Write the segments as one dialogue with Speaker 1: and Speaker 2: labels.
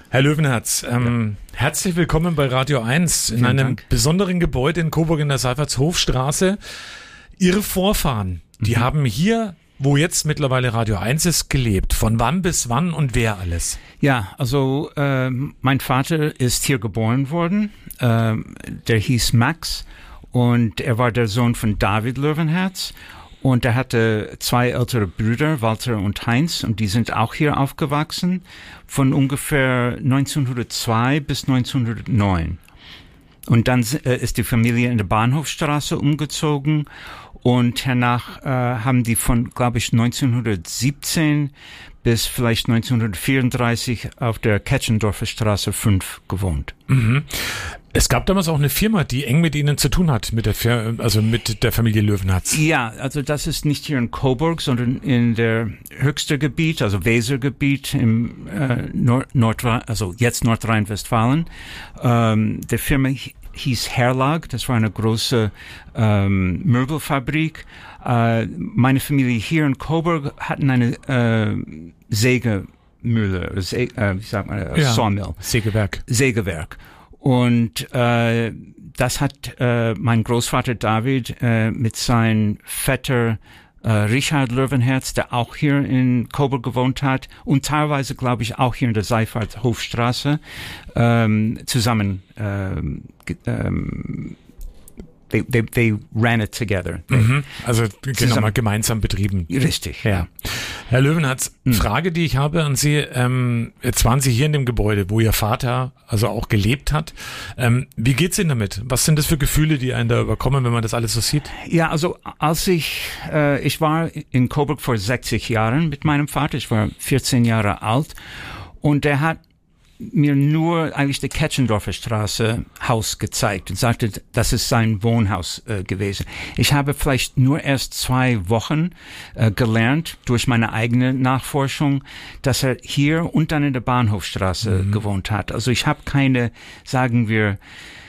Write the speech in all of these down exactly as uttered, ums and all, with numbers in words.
Speaker 1: Herr Löwenherz, ähm, ja. herzlich willkommen bei Radio eins in
Speaker 2: Vielen
Speaker 1: einem
Speaker 2: Dank.
Speaker 1: besonderen Gebäude in Coburg in der Seifertshofstraße. Ihre Vorfahren, die mhm. haben hier, wo jetzt mittlerweile Radio eins ist, gelebt. Von wann bis wann und wer alles?
Speaker 2: Ja, also äh, mein Vater ist hier geboren worden. Äh, der hieß Max und er war der Sohn von David Löwenherz. Und er hatte zwei ältere Brüder, Walter und Heinz, und die sind auch hier aufgewachsen, von ungefähr neunzehnhundertzwei bis neunzehnhundertneun. Und dann äh, ist die Familie in der Bahnhofstraße umgezogen und hernach äh, haben die von, glaube ich, neunzehnhundertsiebzehn bis vielleicht neunzehnhundertvierunddreißig auf der Ketchendorfer Straße fünf gewohnt.
Speaker 1: Mhm. Es gab damals auch eine Firma, die eng mit Ihnen zu tun hat, mit der Fir- also mit der Familie Löwenherz.
Speaker 2: Ja, also das ist nicht hier in Coburg, sondern in der höchste Gebiet, also Wesergebiet im äh, Nord, Nord also jetzt Nordrhein-Westfalen. Ähm, der Firma hieß Herlag, das war eine große ähm, Möbelfabrik. Äh, meine Familie hier in Coburg hatten eine äh, Sägemühle, Sä- äh, wie sagt man, äh,
Speaker 1: ja,
Speaker 2: Sawmill.
Speaker 1: Sägewerk.
Speaker 2: Sägewerk. Und äh, das hat äh, mein Großvater David äh, mit seinem Vetter äh, Richard Löwenherz, der auch hier in Coburg gewohnt hat und teilweise, glaube ich, auch hier in der Seifertshofstraße ähm, zusammen ähm, ähm, They, they, they ran it together. They,
Speaker 1: mhm. Also genau, mal gemeinsam betrieben.
Speaker 2: Richtig.
Speaker 1: Ja. Herr Löwenherz, mhm. Frage, die ich habe an Sie, ähm, jetzt waren Sie hier in dem Gebäude, wo Ihr Vater also auch gelebt hat. Ähm, wie geht's Ihnen damit? Was sind das für Gefühle, die einen da überkommen, wenn man das alles so sieht?
Speaker 2: Ja, also als ich, äh, ich war in Coburg vor sechzig Jahren mit meinem Vater, ich war vierzehn Jahre alt und der hat mir nur eigentlich die Ketchendorfer Straße Haus gezeigt und sagte, das ist sein Wohnhaus äh, gewesen. Ich habe vielleicht nur erst zwei Wochen äh, gelernt durch meine eigene Nachforschung, dass er hier und dann in der Bahnhofstraße mhm. gewohnt hat. Also ich habe keine, sagen wir,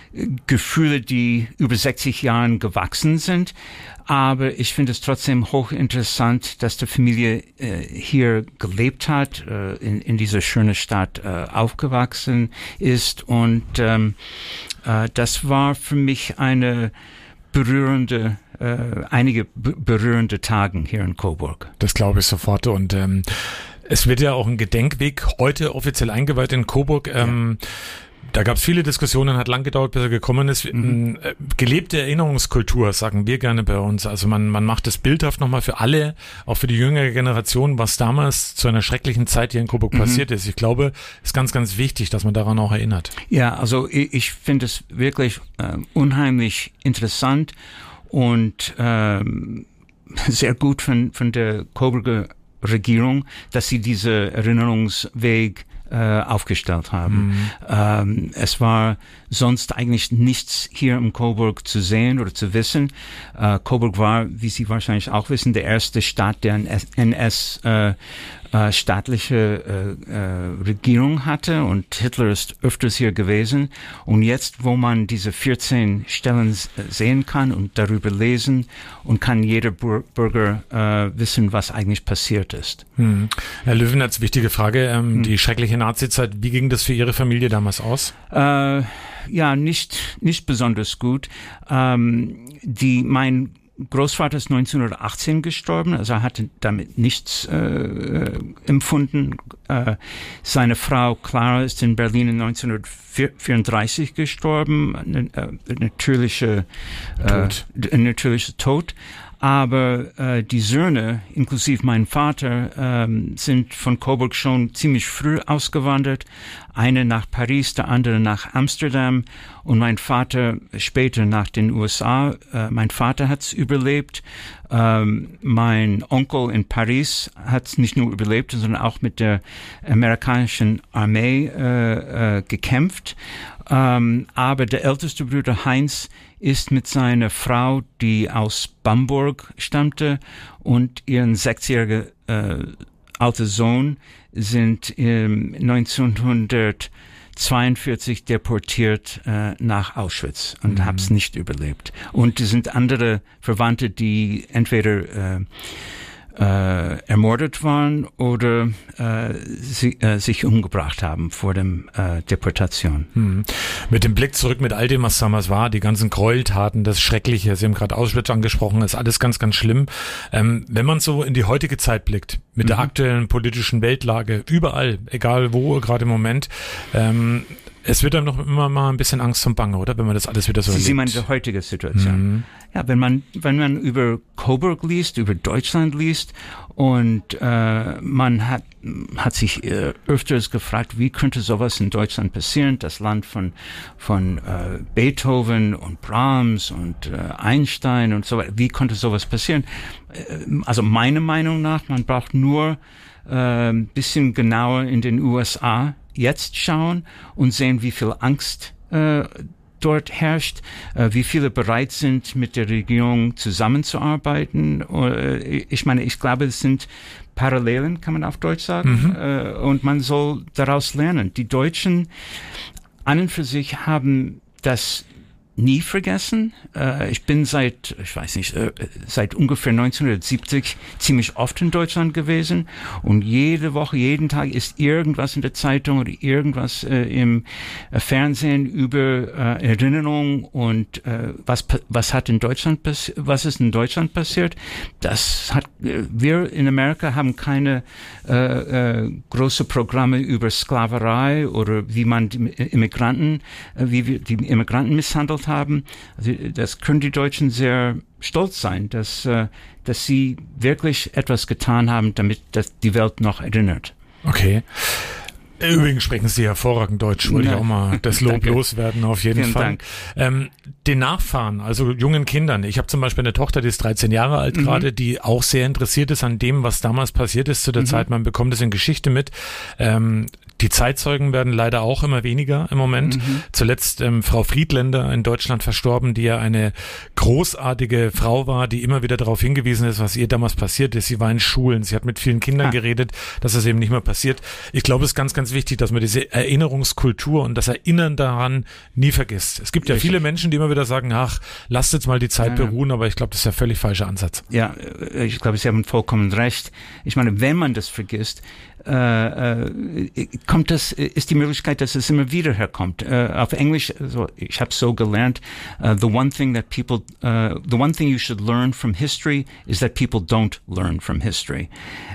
Speaker 2: Gefühle, die über sechzig Jahren gewachsen sind. Aber ich finde es trotzdem hochinteressant, dass die Familie äh, hier gelebt hat, äh, in, in dieser schönen Stadt äh, aufgewachsen ist. Und ähm, äh, das war für mich eine berührende, äh, einige b- berührende Tagen hier in Coburg.
Speaker 1: Das glaube ich sofort. Und ähm, es wird ja auch ein Gedenkweg heute offiziell eingeweiht in Coburg. Ähm, ja. Da gab es viele Diskussionen, hat lang gedauert, bis er gekommen ist. Mhm. Gelebte Erinnerungskultur, sagen wir gerne bei uns. Also man, man macht das bildhaft nochmal für alle, auch für die jüngere Generation, was damals zu einer schrecklichen Zeit hier in Coburg mhm. passiert ist. Ich glaube, es ist ganz, ganz wichtig, dass man daran auch erinnert.
Speaker 2: Ja, also ich, ich finde es wirklich äh, unheimlich interessant und ähm, sehr gut von, von der Coburger Regierung, dass sie diese Erinnerungsweg Äh, aufgestellt haben. Mhm. Ähm, es war sonst eigentlich nichts hier in Coburg zu sehen oder zu wissen. Äh, Coburg war, wie Sie wahrscheinlich auch wissen, der erste Staat, der eine N S äh, äh, staatliche äh, äh, Regierung hatte und Hitler ist öfters hier gewesen. Und jetzt, wo man diese vierzehn Stellen sehen kann und darüber lesen und kann jeder Bur- Bürger äh, wissen, was eigentlich passiert ist.
Speaker 1: Mhm. Herr Löwenherz, wichtige Frage, ähm, mhm. die schreckliche Nazizeit, wie ging das für Ihre Familie damals aus?
Speaker 2: Äh, ja, nicht nicht besonders gut. Ähm, die mein Großvater ist neunzehnhundertachtzehn gestorben, also er hatte damit nichts äh, empfunden. Äh, seine Frau Clara ist in Berlin in neunzehnhundertvierunddreißig gestorben, ein äh, natürlicher Tod. Äh, ein natürlicher Tod. Aber äh, die Söhne, inklusive mein Vater, ähm, sind von Coburg schon ziemlich früh ausgewandert. Eine nach Paris, der andere nach Amsterdam und mein Vater später nach den U S A. Äh, mein Vater hat's überlebt. Ähm, mein Onkel in Paris hat's nicht nur überlebt, sondern auch mit der amerikanischen Armee äh, äh, gekämpft. Ähm, aber der älteste Bruder Heinz ist mit seiner Frau, die aus Bamberg stammte, und ihren sechsjährigen äh, alter Sohn sind ähm, neunzehnhundertzweiundvierzig deportiert äh, nach Auschwitz und mhm. haben es nicht überlebt. Und es sind andere Verwandte, die entweder äh, äh, ermordet waren oder äh, sie, äh, sich umgebracht haben vor dem äh, Deportation.
Speaker 1: Hm. Mit dem Blick zurück mit all dem, was damals war, die ganzen Gräueltaten, das Schreckliche, Sie haben gerade Auschwitz angesprochen, ist alles ganz, ganz schlimm. Ähm, wenn man so in die heutige Zeit blickt, mit mhm. der aktuellen politischen Weltlage, überall, egal wo, gerade im Moment, ähm, es wird einem noch immer mal ein bisschen Angst und Bange, oder? Wenn man das alles wieder so erlebt.
Speaker 2: Sie meinen die heutige Situation. Mhm. Ja, wenn man, wenn man über Coburg liest, über Deutschland liest und äh, man hat, hat sich äh, öfters gefragt, wie könnte sowas in Deutschland passieren? Das Land von, von äh, Beethoven und Brahms und äh, Einstein und so weiter. Wie konnte sowas passieren? Äh, also meiner Meinung nach, man braucht nur äh, ein bisschen genauer in den U S A jetzt schauen und sehen, wie viel Angst äh, dort herrscht, äh, wie viele bereit sind, mit der Regierung zusammenzuarbeiten. Äh, ich meine, ich glaube, es sind Parallelen, kann man auf Deutsch sagen, mhm. äh, und man soll daraus lernen. Die Deutschen an und für sich haben das nie vergessen. Äh, ich bin seit, ich weiß nicht, äh, seit ungefähr neunzehnhundertsiebzig ziemlich oft in Deutschland gewesen und jede Woche, jeden Tag ist irgendwas in der Zeitung oder irgendwas äh, im äh, Fernsehen über äh, Erinnerung und äh, was was hat in Deutschland passi- was ist in Deutschland passiert. Das hat äh, wir in Amerika haben keine äh, äh, große Programme über Sklaverei oder wie man die Immigranten, äh, wie wir die Immigranten misshandelt haben. Also das können die Deutschen sehr stolz sein, dass, äh, dass sie wirklich etwas getan haben, damit das die Welt noch erinnert.
Speaker 1: Okay. Übrigens sprechen Sie hervorragend Deutsch, wollte ja. ich auch mal das Lob loswerden, auf jeden
Speaker 2: Vielen
Speaker 1: Fall.
Speaker 2: Dank.
Speaker 1: Ähm, den Nachfahren, also jungen Kindern. Ich habe zum Beispiel eine Tochter, die ist dreizehn Jahre alt mhm. gerade, die auch sehr interessiert ist an dem, was damals passiert ist zu der mhm. Zeit. Man bekommt es in Geschichte mit. Ähm, die Zeitzeugen werden leider auch immer weniger im Moment. Mhm. Zuletzt ähm, Frau Friedländer in Deutschland verstorben, die ja eine großartige Frau war, die immer wieder darauf hingewiesen ist, was ihr damals passiert ist. Sie war in Schulen, sie hat mit vielen Kindern ah. geredet, dass es eben nicht mehr passiert. Ich glaube, es ist ganz, ganz wichtig, dass man diese Erinnerungskultur und das Erinnern daran nie vergisst. Es gibt ja Richtig. viele Menschen, die immer wieder sagen, ach, lasst jetzt mal die Zeit ja, beruhen, aber ich glaube, das ist der völlig falsche Ansatz.
Speaker 2: Ja, ich glaube, Sie haben vollkommen recht. Ich meine, wenn man das vergisst, äh, äh, kommt das, ist die Möglichkeit, dass es immer wieder herkommt. Uh, auf Englisch, so, ich habe so gelernt, uh, the one thing that people, uh, the one thing you should learn from history is that people don't learn from history.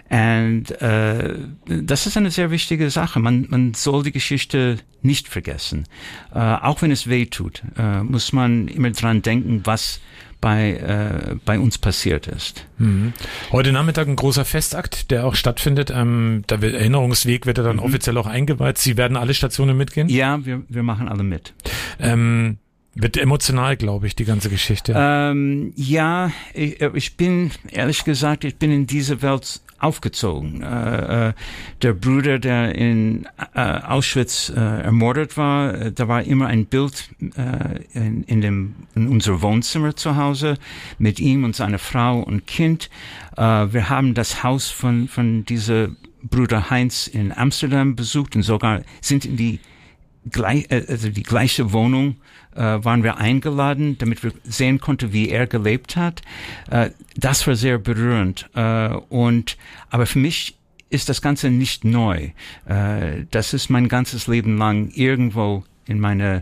Speaker 2: And uh, das ist eine sehr wichtige Sache. Man, man soll die Geschichte nicht vergessen. Uh, auch wenn es weh tut, uh, muss man immer dran denken, was bei äh, bei uns passiert ist.
Speaker 1: Mhm. Heute Nachmittag ein großer Festakt, der auch stattfindet. Ähm, der Erinnerungsweg wird ja dann mhm. offiziell auch eingeweiht. Sie werden alle Stationen mitgehen?
Speaker 2: Ja, wir wir machen alle mit.
Speaker 1: Ähm, wird emotional, glaube ich, die ganze Geschichte.
Speaker 2: Ähm, ja, ich, ich bin, ehrlich gesagt, ich bin in diese Welt aufgezogen. Äh, äh, der Bruder, der in äh, Auschwitz äh, ermordet war, äh, da war immer ein Bild äh, in, in, dem, in unser Wohnzimmer zu Hause mit ihm und seiner Frau und Kind. Äh, wir haben das Haus von, von dieser Bruder Heinz in Amsterdam besucht und sogar sind in die gleich, also die gleiche Wohnung äh, waren wir eingeladen, damit wir sehen konnten, wie er gelebt hat. Äh, das war sehr berührend. Äh, und aber für mich ist das Ganze nicht neu. Äh, das ist mein ganzes Leben lang irgendwo in meiner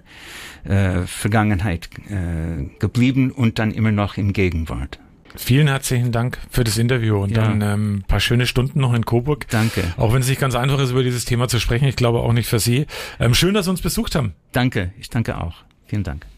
Speaker 2: äh, Vergangenheit äh, geblieben und dann immer noch in Gegenwart.
Speaker 1: Vielen herzlichen Dank für das Interview und ja. dann ähm, ein paar schöne Stunden noch in Coburg.
Speaker 2: Danke.
Speaker 1: Auch wenn es nicht ganz einfach ist, über dieses Thema zu sprechen. Ich glaube auch nicht für Sie. Ähm, schön, dass Sie uns besucht haben.
Speaker 2: Danke. Ich danke auch. Vielen Dank.